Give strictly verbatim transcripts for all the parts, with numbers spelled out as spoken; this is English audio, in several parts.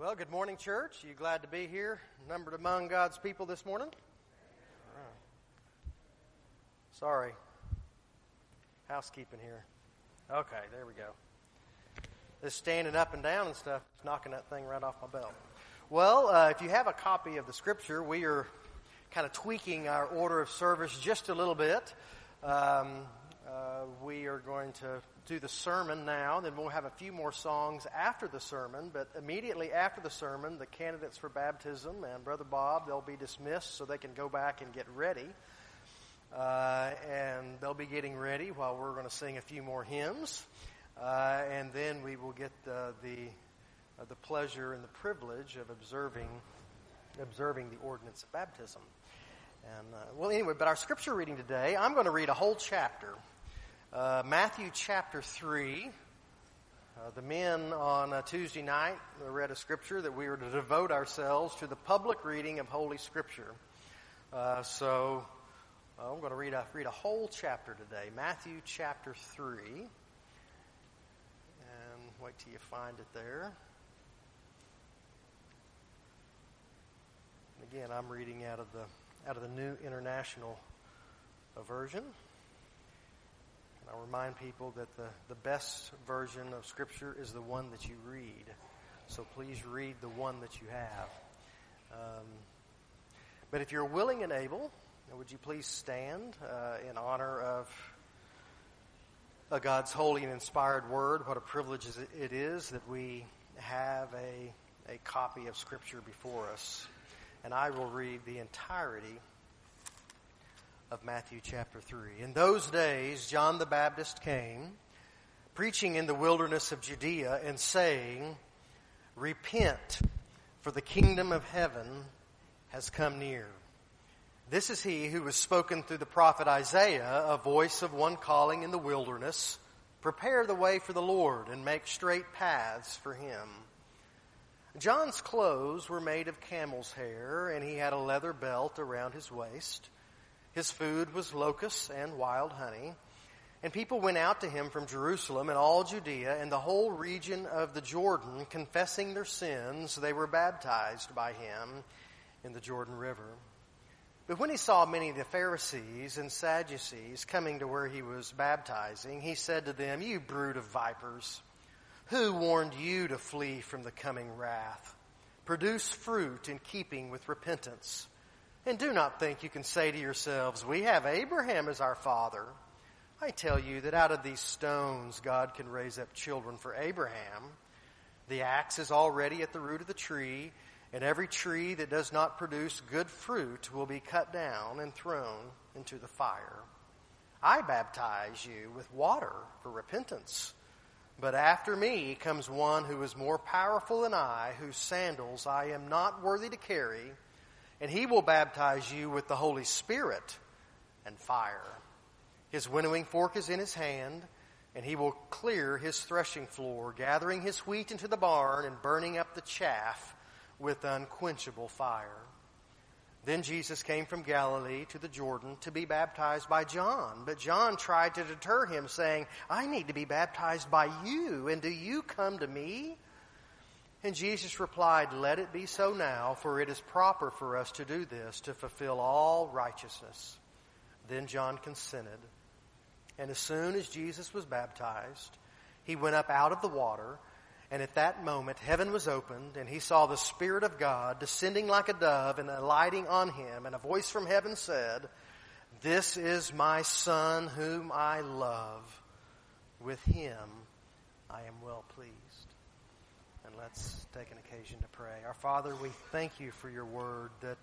Well, good morning, church. You glad to be here, numbered among God's people this morning? All right. Sorry. Housekeeping here. Okay, there we go. This standing up and down and stuff is knocking that thing right off my belt. Well, uh, if you have a copy of the Scripture, we are kind of tweaking our order of service just a little bit. Um, uh, we are going to do the sermon now, then we'll have a few more songs after the sermon, but immediately after the sermon, the candidates for baptism and Brother Bob, they'll be dismissed so they can go back and get ready. Uh, and they'll be getting ready while we're going to sing a few more hymns. Uh, and then we will get uh, the uh, the pleasure and the privilege of observing observing the ordinance of baptism. And uh, well, anyway, but our scripture reading today, I'm going to read a whole chapter. Uh, Matthew chapter three. Uh, the men on uh, Tuesday night read a scripture that we were to devote ourselves to the public reading of Holy Scripture. Uh, so uh, I'm going to read a, read a whole chapter today. Matthew chapter three. And wait till you find it there. Again, I'm reading out of the out of the New International Version. I'll remind people that the, the best version of Scripture is the one that you read. So please read the one that you have. Um, but if you're willing and able, would you please stand uh, in honor of uh, God's holy and inspired word? What a privilege it is that we have a, a copy of Scripture before us. And I will read the entirety of Matthew chapter three. In those days, John the Baptist came, preaching in the wilderness of Judea and saying, "Repent, for the kingdom of heaven has come near." This is he who was spoken through the prophet Isaiah, a voice of one calling in the wilderness, "Prepare the way for the Lord and make straight paths for him." John's clothes were made of camel's hair, and he had a leather belt around his waist. His food was locusts and wild honey. And people went out to him from Jerusalem and all Judea and the whole region of the Jordan, confessing their sins. They were baptized by him in the Jordan River. But when he saw many of the Pharisees and Sadducees coming to where he was baptizing, he said to them, "You brood of vipers, who warned you to flee from the coming wrath? Produce fruit in keeping with repentance. And do not think you can say to yourselves, 'We have Abraham as our father.' I tell you that out of these stones God can raise up children for Abraham. The axe is already at the root of the tree, and every tree that does not produce good fruit will be cut down and thrown into the fire. I baptize you with water for repentance. But after me comes one who is more powerful than I, whose sandals I am not worthy to carry, and he will baptize you with the Holy Spirit and fire. His winnowing fork is in his hand, and he will clear his threshing floor, gathering his wheat into the barn and burning up the chaff with unquenchable fire." Then Jesus came from Galilee to the Jordan to be baptized by John. But John tried to deter him, saying, "I need to be baptized by you, and do you come to me?" And Jesus replied, "Let it be so now, for it is proper for us to do this, to fulfill all righteousness." Then John consented. And as soon as Jesus was baptized, he went up out of the water, and at that moment heaven was opened, and he saw the Spirit of God descending like a dove and alighting on him, and a voice from heaven said, "This is my Son whom I love. With him I am well pleased." And let's take an occasion to pray. Our Father, we thank you for your word that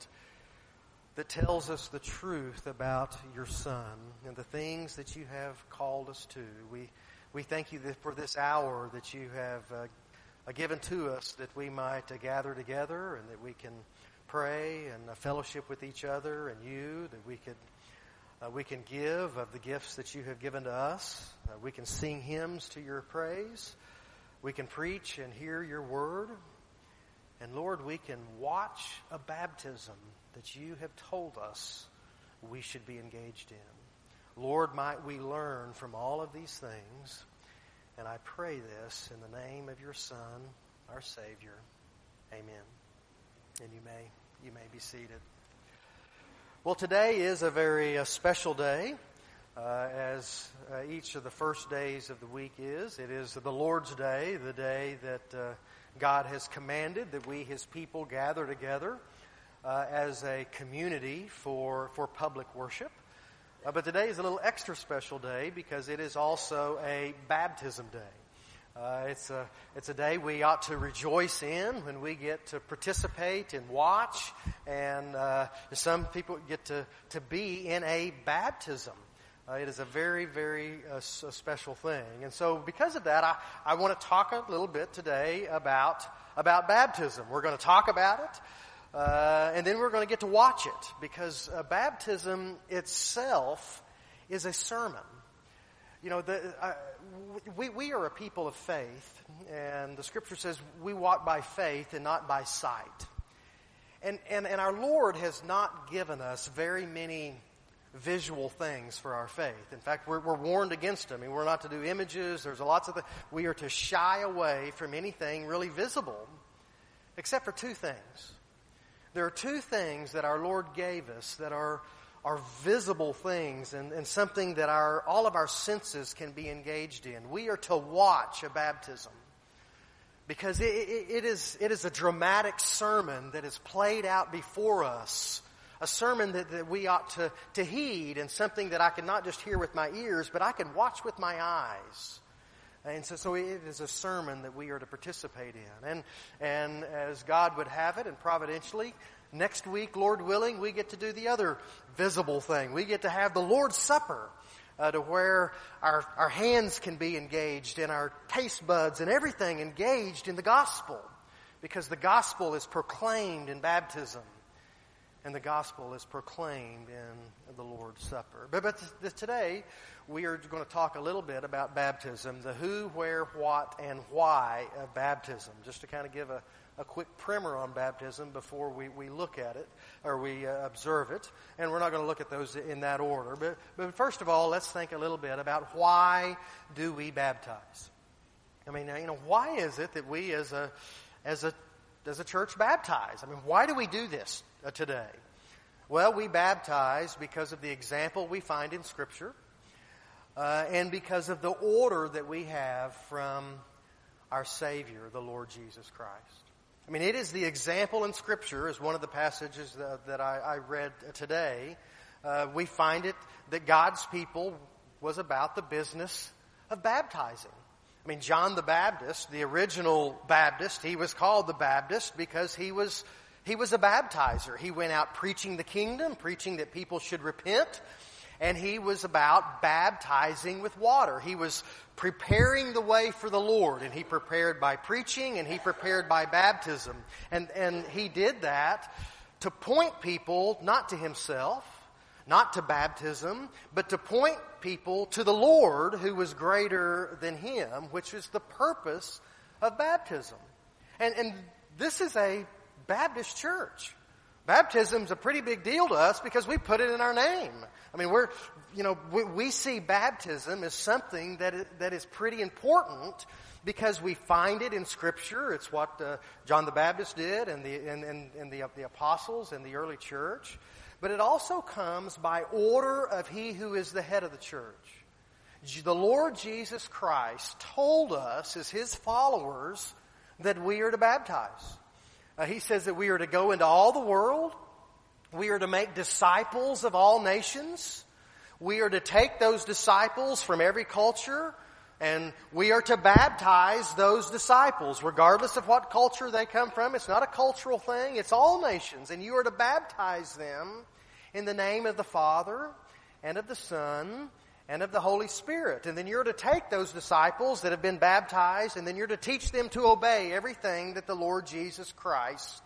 that tells us the truth about your Son and the things that you have called us to. We we thank you that for this hour that you have uh, given to us, that we might uh, gather together and that we can pray and uh, fellowship with each other and you, that we could uh, we can give of the gifts that you have given to us. Uh, we can sing hymns to your praise. We can preach and hear your word. And Lord, we can watch a baptism that you have told us we should be engaged in. Lord, might we learn from all of these things. And I pray this in the name of your Son, our Savior. Amen. And you may you may be seated. Well, today is a very uh, special day, uh, as uh, each of the first days of the week is. It is the Lord's Day, the day that uh, God has commanded that we, His people, gather together uh, as a community for for public worship. Uh, but today is a little extra special day because it is also a baptism day. Uh, it's a it's a day we ought to rejoice in when we get to participate and watch, and uh, some people get to, to be in a baptism. Uh, it is a very, very uh, a special thing. And so because of that, I, I want to talk a little bit today about, about baptism. We're going to talk about it. Uh, and then we're going to get to watch it, because uh, baptism itself is a sermon. You know, the, uh, we we are a people of faith, and the Scripture says we walk by faith and not by sight. And and and our Lord has not given us very many visual things for our faith. In fact, we're we're warned against them. I mean, we're not to do images. There's lots of things. We are to shy away from anything really visible, except for two things. There are two things that our Lord gave us that are are visible things, and, and something that our all of our senses can be engaged in. We are to watch a baptism, because it, it, it is it is a dramatic sermon that is played out before us, a sermon that, that we ought to, to heed, and something that I can not just hear with my ears, but I can watch with my eyes. And so, so it is a sermon that we are to participate in. And, and as God would have it, and providentially, next week, Lord willing, we get to do the other visible thing. We get to have the Lord's Supper, uh, to where our, our hands can be engaged, and our taste buds and everything engaged in the gospel. Because the gospel is proclaimed in baptism, and the gospel is proclaimed in the Lord's Supper. But, but th- today, we are going to talk a little bit about baptism, the who, where, what, and why of baptism, just to kind of give a, a quick primer on baptism before we, we look at it, or we uh, observe it. And we're not going to look at those in that order. But, but first of all, let's think a little bit about why do we baptize? I mean, you know, why is it that we as a as a as a church baptize? I mean, why do we do this uh, today? Well, we baptize because of the example we find in Scripture, uh, and because of the order that we have from our Savior, the Lord Jesus Christ. I mean, it is the example in Scripture, as one of the passages that, that I, I read today. Uh, we find it that God's people was about the business of baptizing. I mean, John the Baptist, the original Baptist, he was called the Baptist because he was he was a baptizer. He went out preaching the kingdom, preaching that people should repent, and he was about baptizing with water. He was preparing the way for the Lord, and he prepared by preaching, and he prepared by baptism. And and he did that to point people not to himself, not to baptism, but to point people to the Lord who was greater than him, which is the purpose of baptism. And, and this is a Baptist church. Baptism's a pretty big deal to us because we put it in our name. I mean, we're, you know, we, we see baptism as something that is, that is pretty important because we find it in Scripture. It's what uh, John the Baptist did, and the and, and, and the, the apostles and the early church. But it also comes by order of He who is the head of the church. The Lord Jesus Christ told us as His followers that we are to baptize. Uh, he says that we are to go into all the world. We are to make disciples of all nations. We are to take those disciples from every culture, and we are to baptize those disciples, regardless of what culture they come from. It's not a cultural thing. It's all nations. And you are to baptize them in the name of the Father and of the Son and of the Holy Spirit. And then you're to take those disciples that have been baptized, and then you're to teach them to obey everything that the Lord Jesus Christ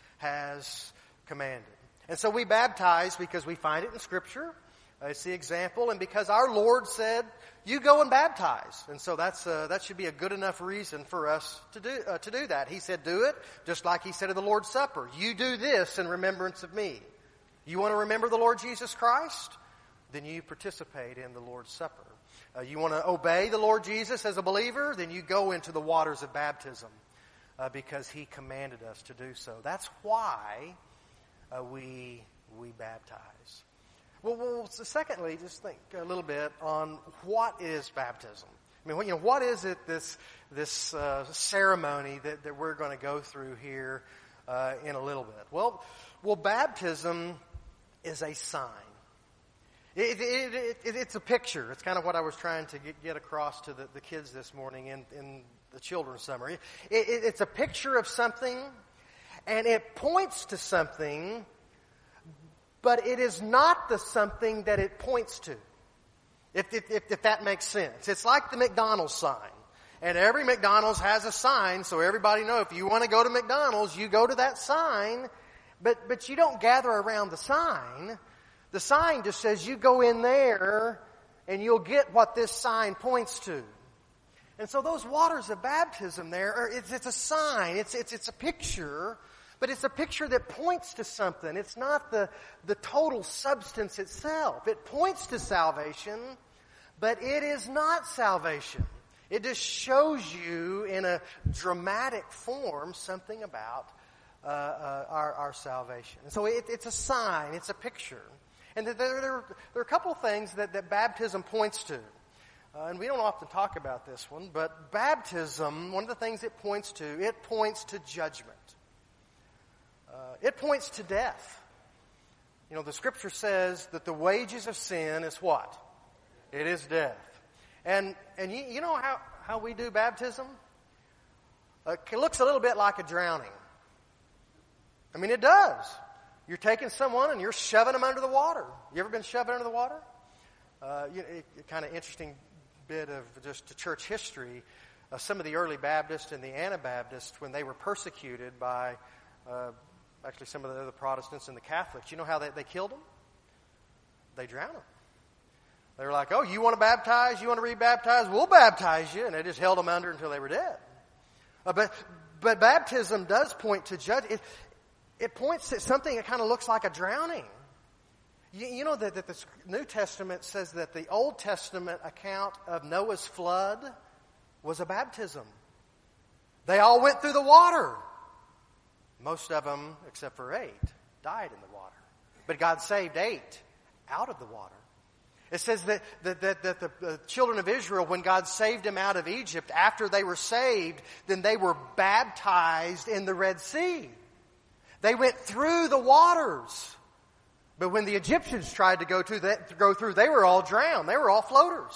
has commanded. And so we baptize because we find it in Scripture. Uh, it's the example, and because our Lord said, "You go and baptize," and so that's uh, that should be a good enough reason for us to do uh, to do that. He said, "Do it," just like He said at the Lord's Supper. "You do this in remembrance of me." You want to remember the Lord Jesus Christ? Then you participate in the Lord's Supper. Uh, you want to obey the Lord Jesus as a believer? Then you go into the waters of baptism. uh, because He commanded us to do so. That's why uh, we we baptize. Well, well, so secondly, just think a little bit on what is baptism. I mean, you know, what is it, this this uh, ceremony that, that we're going to go through here uh, in a little bit? Well, well, baptism is a sign. It, it, it, it, it's a picture. It's kind of what I was trying to get, get across to the, the kids this morning in, in the children's summer. It, it, it's a picture of something, and it points to something, but it is not the something that it points to. If, if, if, if that makes sense. It's like the McDonald's sign. And every McDonald's has a sign, so everybody knows if you want to go to McDonald's, you go to that sign, but, but you don't gather around the sign. The sign just says you go in there and you'll get what this sign points to. And so those waters of baptism there, are, it's, it's a sign, it's, it's, it's a picture, but it's a picture that points to something. It's not the, the total substance itself. It points to salvation, but it is not salvation. It just shows you in a dramatic form something about uh, uh, our, our salvation. And so it, it's a sign, it's a picture. And there, there, there are a couple of things that, that baptism points to. Uh, and we don't often talk about this one, but baptism, one of the things it points to, it points to judgment. Uh, it points to death. You know, the Scripture says that the wages of sin is what? It is death. And and you, you know how, how we do baptism? Uh, it looks a little bit like a drowning. I mean, it does. You're taking someone and you're shoving them under the water. You ever been shoved under the water? Uh, you know, it, it kind of interesting bit of just church history. Uh, some of the early Baptists and the Anabaptists, when they were persecuted by uh, actually some of the other Protestants and the Catholics, you know how they, they killed them? They drowned them. They were like, oh, you want to baptize? You want to re-baptize? We'll baptize you. And they just held them under until they were dead. Uh, but but baptism does point to judgment. It, it points to something that kind of looks like a drowning. You, you know that, that the New Testament says that the Old Testament account of Noah's flood was a baptism. They all went through the water. Most of them, except for eight, died in the water. But God saved eight out of the water. It says that, that, that, that the, the children of Israel, when God saved them out of Egypt, after they were saved, then they were baptized in the Red Sea. They went through the waters. But when the Egyptians tried to go, to that, to go through, they were all drowned. They were all floaters.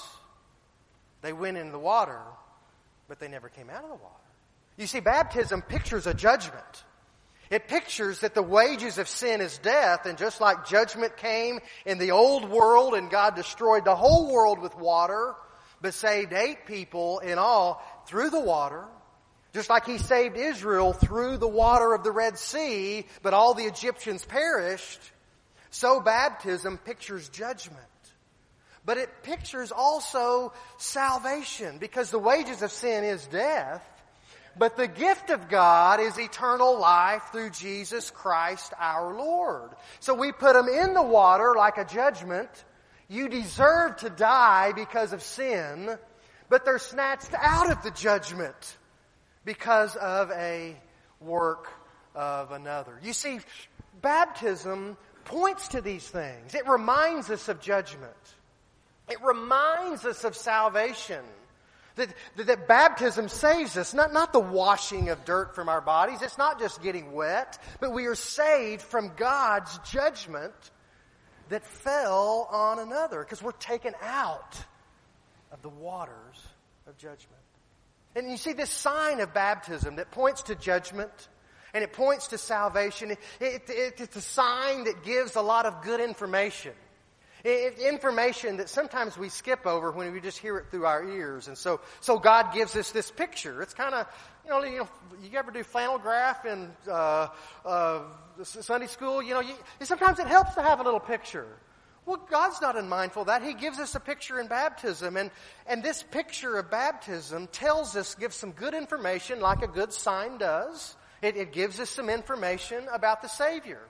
They went in the water, but they never came out of the water. You see, baptism pictures a judgment. It pictures that the wages of sin is death, and just like judgment came in the old world and God destroyed the whole world with water, but saved eight people in all through the water, just like He saved Israel through the water of the Red Sea, but all the Egyptians perished, so baptism pictures judgment. But it pictures also salvation, because the wages of sin is death. But the gift of God is eternal life through Jesus Christ our Lord. So we put them in the water like a judgment. You deserve to die because of sin, but they're snatched out of the judgment because of a work of another. You see, baptism points to these things. It reminds us of judgment. It reminds us of salvation. That, that, that baptism saves us, not, not the washing of dirt from our bodies. It's not just getting wet, but we are saved from God's judgment that fell on another, because we're taken out of the waters of judgment. And you see this sign of baptism that points to judgment and it points to salvation. It, it, it, it's a sign that gives a lot of good information. It, information that sometimes we skip over when we just hear it through our ears. And so, so God gives us this picture. It's kind of, you know, you know, you ever do flannel graph in uh, uh, Sunday school? You know, you, sometimes it helps to have a little picture. Well, God's not unmindful of that. He gives us a picture in baptism. And, and this picture of baptism tells us, gives some good information like a good sign does. It, it gives us some information about the Savior.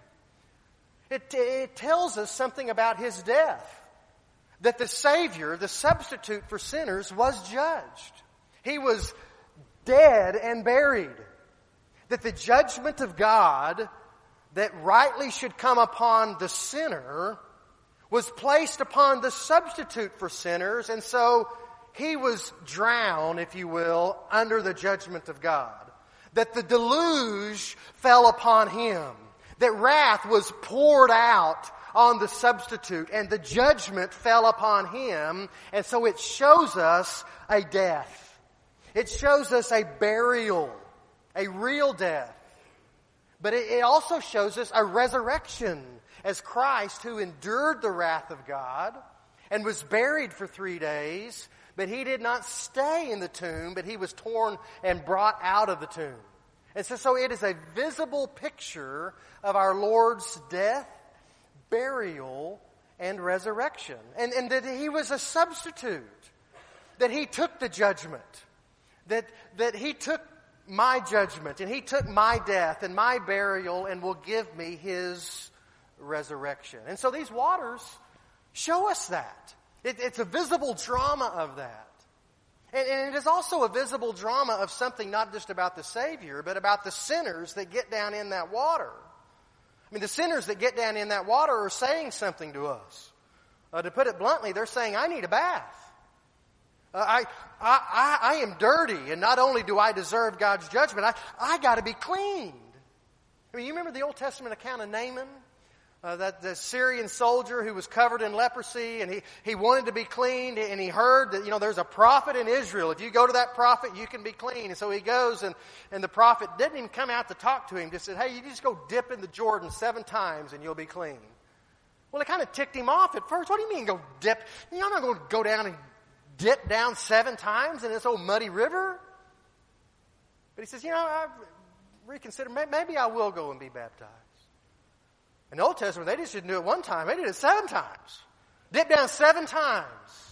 It, it tells us something about His death. That the Savior, the substitute for sinners, was judged. He was dead and buried. that the judgment of God that rightly should come upon the sinner was placed upon the substitute for sinners, and so he was drowned, if you will, under the judgment of God. That the deluge fell upon him. That wrath was poured out on the substitute, and the judgment fell upon him, and so it shows us a death. It shows us a burial, a real death. But it, it also shows us a resurrection, as Christ, who endured the wrath of God and was buried for three days, but he did not stay in the tomb, but he was torn and brought out of the tomb. And so, so it is a visible picture of our Lord's death, burial, and resurrection. And, and that he was a substitute. That he took the judgment. That, that he took my judgment, and he took my death and my burial and will give me his resurrection. And so these waters show us that. It, it's a visible drama of that. And, and it is also a visible drama of something not just about the Savior, but about the sinners that get down in that water. I mean, the sinners that get down in that water are saying something to us. Uh, to put it bluntly, they're saying, I need a bath. Uh, I, I, I, I am dirty, and not only do I deserve God's judgment, I, I got to be cleaned. I mean, you remember the Old Testament account of Naaman? Uh, that the Syrian soldier who was covered in leprosy, and he, he wanted to be cleaned, and he heard that, you know, there's a prophet in Israel. If you go to that prophet, you can be clean. And so he goes, and, and the prophet didn't even come out to talk to him. Just said, hey, you just go dip in the Jordan seven times, and you'll be clean. Well, it kind of ticked him off at first. What do you mean go dip? You know, I'm not going to go down and dip down seven times in this old muddy river. But he says, you know, I've reconsidered. Maybe I will go and be baptized. In the Old Testament, they just didn't do it one time. They did it seven times. Dipped down seven times.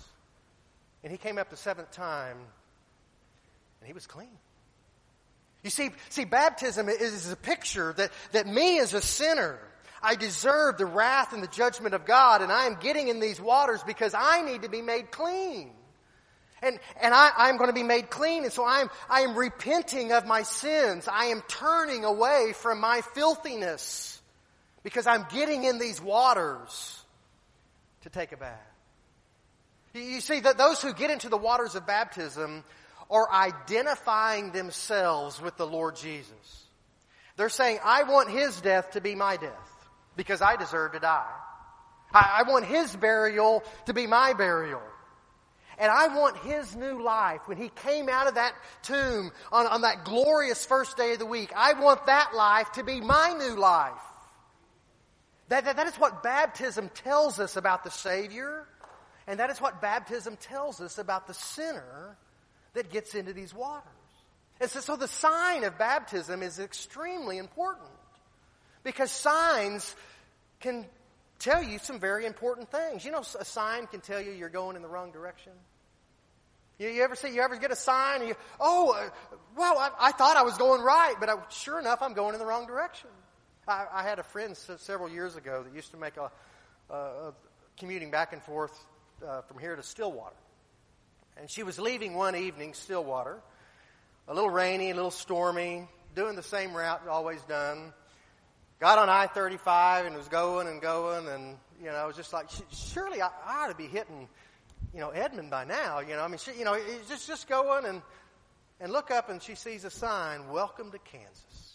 And he came up the seventh time, and he was clean. You see, see, baptism is a picture that, that me as a sinner, I deserve the wrath and the judgment of God, and I am getting in these waters because I need to be made clean. And, and I, I'm going to be made clean, and so I'm, I am repenting of my sins. I am turning away from my filthiness because I'm getting in these waters to take a bath. You, you see, that those who get into the waters of baptism are identifying themselves with the Lord Jesus. They're saying, I want his death to be my death because I deserve to die. I, I want his burial to be my burial. And I want his new life. When he came out of that tomb on, on that glorious first day of the week, I want that life to be my new life. That, that, that is what baptism tells us about the Savior. And that is what baptism tells us about the sinner that gets into these waters. And so, so the sign of baptism is extremely important. Because signs can tell you some very important things. You know, a sign can tell you you're going in the wrong direction. You, you ever see, you ever get a sign and you, oh, uh, well, I, I thought I was going right, but I, sure enough, I'm going in the wrong direction. I, I had a friend several years ago that used to make a, a, a commuting back and forth uh, from here to Stillwater. And she was leaving one evening, Stillwater, a little rainy, a little stormy, doing the same route always done. Got on I thirty-five and was going and going, and, you know, I was just like, surely I, I ought to be hitting, you know, Edmond by now, you know. I mean, she, you know, it's just, just going and, and look up and she sees a sign, welcome to Kansas.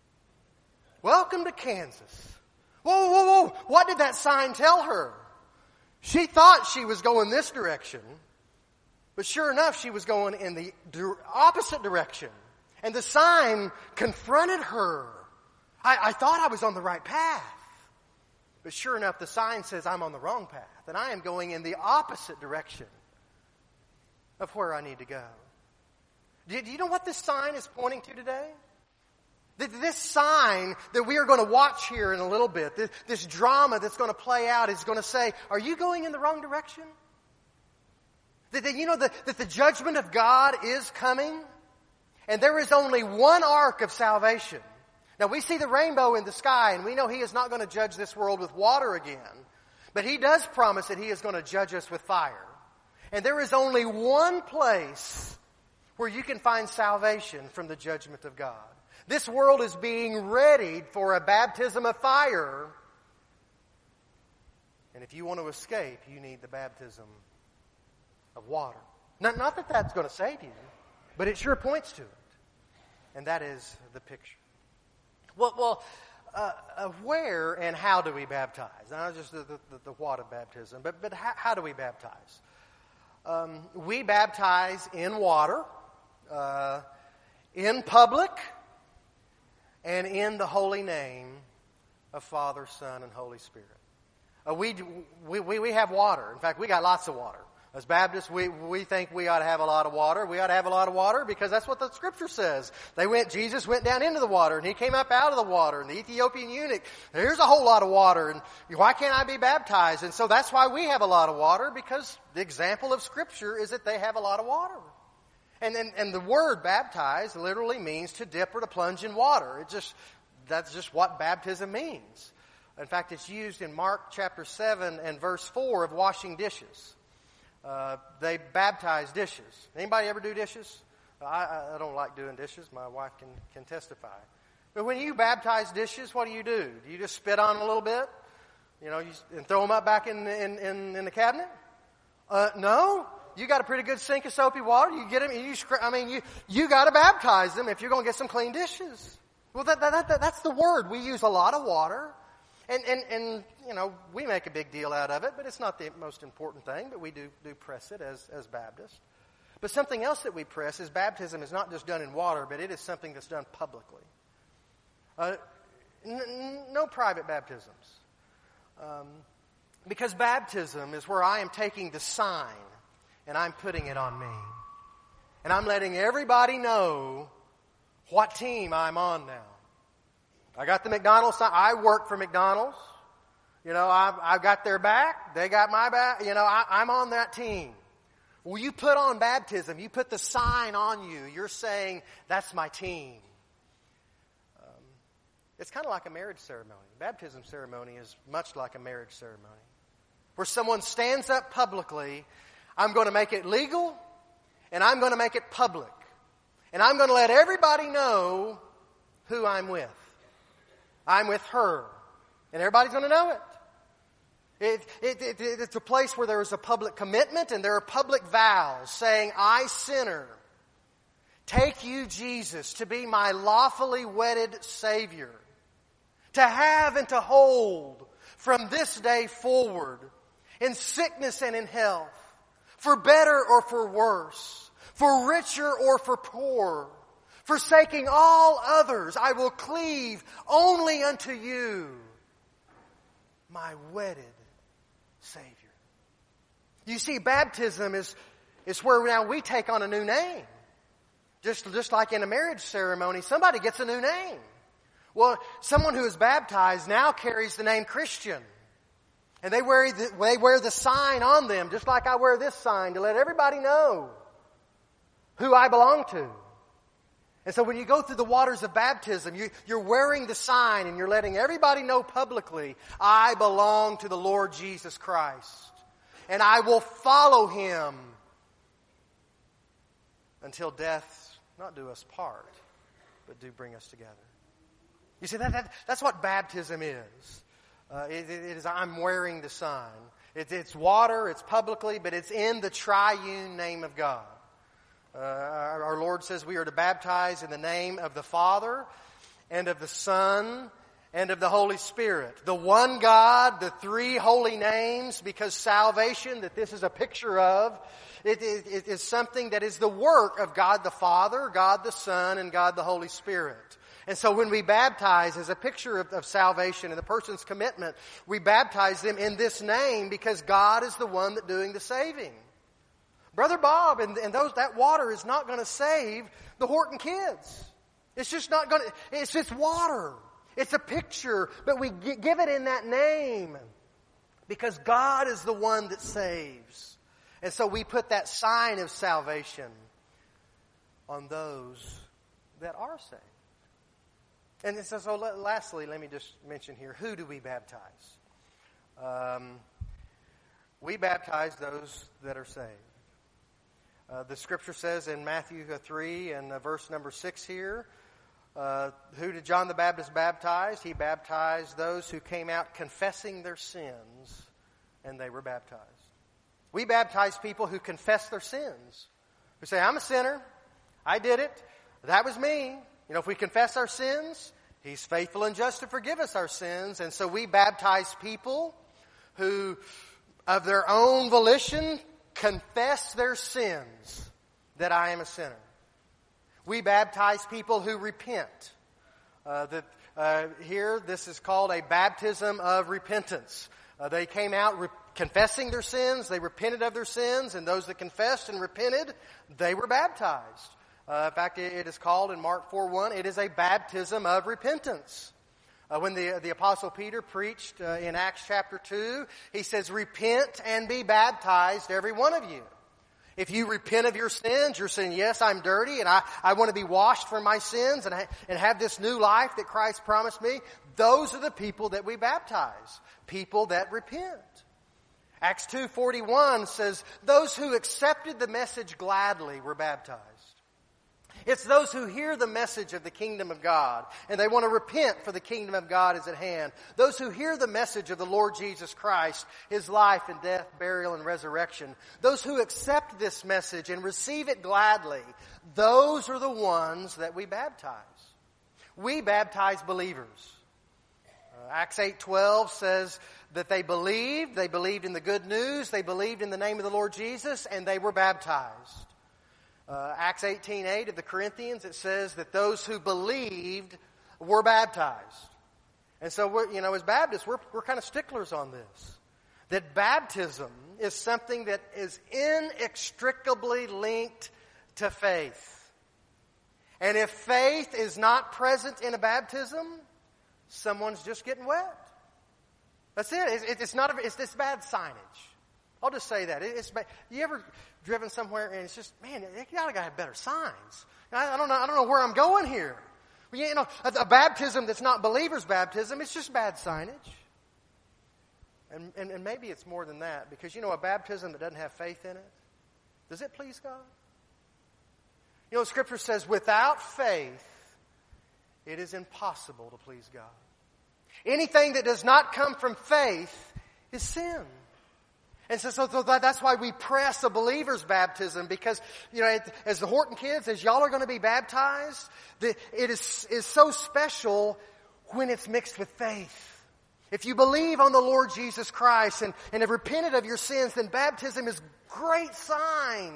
Welcome to Kansas. Whoa, whoa, whoa. What did that sign tell her? She thought she was going this direction, but sure enough, she was going in the opposite direction. And the sign confronted her. I, I thought I was on the right path. But sure enough, the sign says I'm on the wrong path. And I am going in the opposite direction of where I need to go. Do, do you know what this sign is pointing to today? This sign that we are going to watch here in a little bit, this, this drama that's going to play out is going to say, are you going in the wrong direction? That, that you know that, that the judgment of God is coming? And there is only one ark of salvation. Now, we see the rainbow in the sky, and we know he is not going to judge this world with water again. But he does promise that he is going to judge us with fire. And there is only one place where you can find salvation from the judgment of God. This world is being readied for a baptism of fire. And if you want to escape, you need the baptism of water. Not, not that that's going to save you, but it sure points to it. And that is the picture. Well, well uh, uh, where and how do we baptize? Not just the, the, the water baptism, but, but how, how do we baptize? Um, we baptize in water, uh, in public, and in the holy name of Father, Son, and Holy Spirit. Uh, we, we, we have water. In fact, we got lots of water. As Baptists, we, we think we ought to have a lot of water. We ought to have a lot of water because that's what the Scripture says. They went, Jesus went down into the water and he came up out of the water. And the Ethiopian eunuch, there's a whole lot of water. And why can't I be baptized? And so that's why we have a lot of water, because the example of Scripture is that they have a lot of water. And, and, and the word baptize literally means to dip or to plunge in water. It just, that's just what baptism means. In fact, it's used in Mark chapter seven and verse four of washing dishes. Uh, they baptize dishes. Anybody ever do dishes? I, I don't like doing dishes. My wife can, can testify. But when you baptize dishes, what do you do? Do you just spit on them a little bit? You know, you, and throw them up back in, in, in, in the cabinet? Uh, no. You got a pretty good sink of soapy water. You get them, and you, I mean, you, you got to baptize them if you're going to get some clean dishes. Well, that, that, that, that's the word. We use a lot of water. And, and, and, you know, we make a big deal out of it, but it's not the most important thing, but we do, do press it as, as Baptists. But something else that we press is baptism is not just done in water, but it is something that's done publicly. Uh, n- n- no private baptisms. Um, because baptism is where I am taking the sign and I'm putting it on me. And I'm letting everybody know what team I'm on now. I got the McDonald's sign. I work for McDonald's. You know, I've, I've got their back. They got my back. You know, I, I'm on that team. Well, you put on baptism. You put the sign on you. You're saying, that's my team. Um, it's kind of like a marriage ceremony. Baptism ceremony is much like a marriage ceremony. Where someone stands up publicly, I'm going to make it legal, and I'm going to make it public. And I'm going to let everybody know who I'm with. I'm with her. And everybody's going to know it. It, it, it. It's a place where there is a public commitment and there are public vows saying, I, sinner, take you, Jesus, to be my lawfully wedded Savior, to have and to hold from this day forward, in sickness and in health, for better or for worse, for richer or for poor, forsaking all others, I will cleave only unto you, my wedded Savior. You see, baptism is, is where now we take on a new name. Just, just like in a marriage ceremony, somebody gets a new name. Well, someone who is baptized now carries the name Christian. And they wear the, they wear the sign on them, just like I wear this sign, to let everybody know who I belong to. And so when you go through the waters of baptism, you, you're wearing the sign and you're letting everybody know publicly, I belong to the Lord Jesus Christ. And I will follow Him until death not do us part, but do bring us together. You see, that, that that's what baptism is. Uh, it, it is I'm wearing the sign. It, it's water, it's publicly, but it's in the triune name of God. Uh, our, our Lord says we are to baptize in the name of the Father and of the Son and of the Holy Spirit. The one God, the three holy names, because salvation that this is a picture of, it, it, it is something that is the work of God the Father, God the Son, and God the Holy Spirit. And so when we baptize as a picture of, of salvation and the person's commitment, we baptize them in this name because God is the one that's doing the saving. Brother Bob and, and those that water is not going to save the Horton kids. It's just not going to, it's just water. It's a picture, but we give it in that name because God is the one that saves. And so we put that sign of salvation on those that are saved. And so, so lastly, let me just mention here, who do we baptize? Um, we baptize those that are saved. Uh, the Scripture says in Matthew three and uh, verse number six here, Uh, who did John the Baptist baptize? He baptized those who came out confessing their sins, and they were baptized. We baptize people who confess their sins, who say, I'm a sinner, I did it, that was me. You know, if we confess our sins, He's faithful and just to forgive us our sins. And so we baptize people who, of their own volition, confess their sins, that I am a sinner. We baptize people who repent. Uh, that uh, here, this is called a baptism of repentance. Uh, they came out re- confessing their sins. They repented of their sins, and those that confessed and repented, they were baptized. Uh, in fact, it, it is called in Mark four one, it is a baptism of repentance. Uh, when the the Apostle Peter preached uh, in Acts chapter two, he says, "Repent and be baptized, every one of you." If you repent of your sins, you're saying, yes, I'm dirty and I, I want to be washed from my sins and, ha- and have this new life that Christ promised me. Those are the people that we baptize. People that repent. Acts two forty-one says, those who accepted the message gladly were baptized. It's those who hear the message of the kingdom of God and they want to repent, for the kingdom of God is at hand. Those who hear the message of the Lord Jesus Christ, His life and death, burial and resurrection. Those who accept this message and receive it gladly, those are the ones that we baptize. We baptize believers. Uh, Acts eight twelve says that they believed, they believed in the good news, they believed in the name of the Lord Jesus, and they were baptized. Uh, Acts eighteen eight of the Corinthians, it says that those who believed were baptized. And so, we're, you know, as Baptists, we're, we're kind of sticklers on this. That baptism is something that is inextricably linked to faith. And if faith is not present in a baptism, someone's just getting wet. That's it. It's, it's not. A, it's this bad signage. I'll just say that. It's bad. You ever driven somewhere and it's just, man, you gotta have better signs. I, I don't know. I don't know where I'm going here. Well, you know, a, a baptism that's not believers' baptism, it's just bad signage. And, and and maybe it's more than that, because you know, a baptism that doesn't have faith in it, does it please God? You know, Scripture says, without faith, it is impossible to please God. Anything that does not come from faith is sin. And so, so, so that's why we press a believer's baptism, because, you know, as the Horton kids, as y'all are going to be baptized, the, it is, is so special when it's mixed with faith. If you believe on the Lord Jesus Christ and, and have repented of your sins, then baptism is a great sign.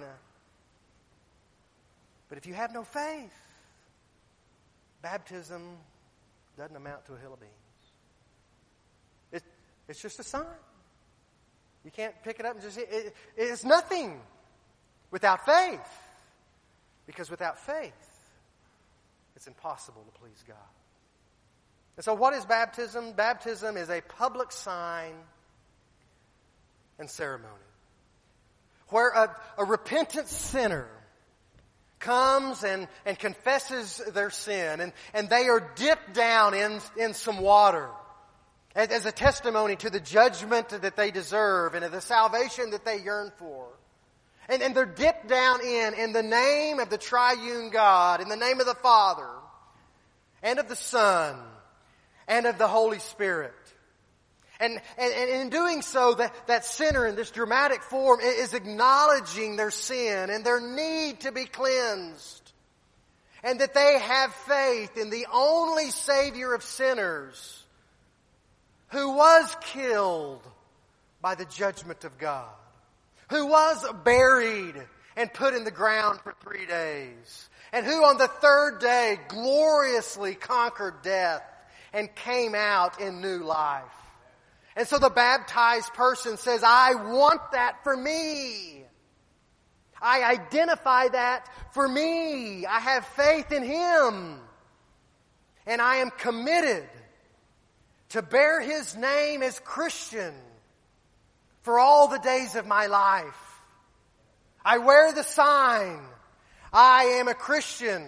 But if you have no faith, baptism doesn't amount to a hill of beans. It, it's just a sign. You can't pick it up and just, it, it, it's nothing without faith. Because without faith, it's impossible to please God. And so what is baptism? Baptism is a public sign and ceremony, where a, a repentant sinner comes and, and confesses their sin, and, and they are dipped down in, in some water as a testimony to the judgment that they deserve and of the salvation that they yearn for. And, and they're dipped down in, in the name of the triune God, in the name of the Father, and of the Son, and of the Holy Spirit. And, and, and in doing so, that, that sinner in this dramatic form is acknowledging their sin and their need to be cleansed. And that they have faith in the only Savior of sinners, who was killed by the judgment of God, who was buried and put in the ground for three days, and who on the third day gloriously conquered death and came out in new life. And so the baptized person says, I want that for me. I identify that for me. I have faith in Him. And I am committed to bear His name as Christian for all the days of my life. I wear the sign, I am a Christian,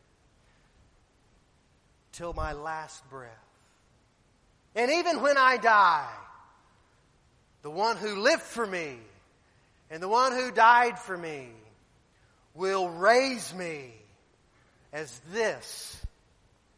till my last breath. And even when I die, the one who lived for me and the one who died for me will raise me as this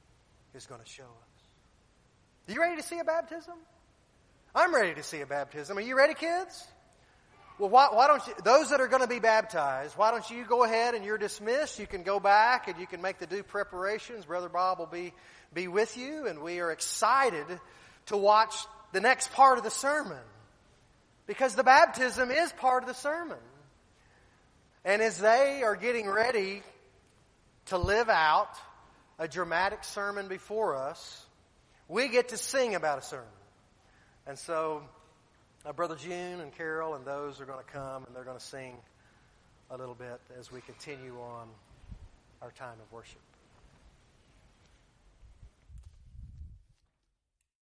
is going to show us. Are you ready to see a baptism? I'm ready to see a baptism. Are you ready, kids? Well, why, why don't you, those that are going to be baptized, why don't you go ahead and you're dismissed. You can go back and you can make the due preparations. Brother Bob will be, be with you, and we are excited to watch the next part of the sermon, because the baptism is part of the sermon. And as they are getting ready to live out a dramatic sermon before us, we get to sing about a sermon. And so Uh, Brother June and Carol and those are going to come, and they're going to sing a little bit as we continue on our time of worship.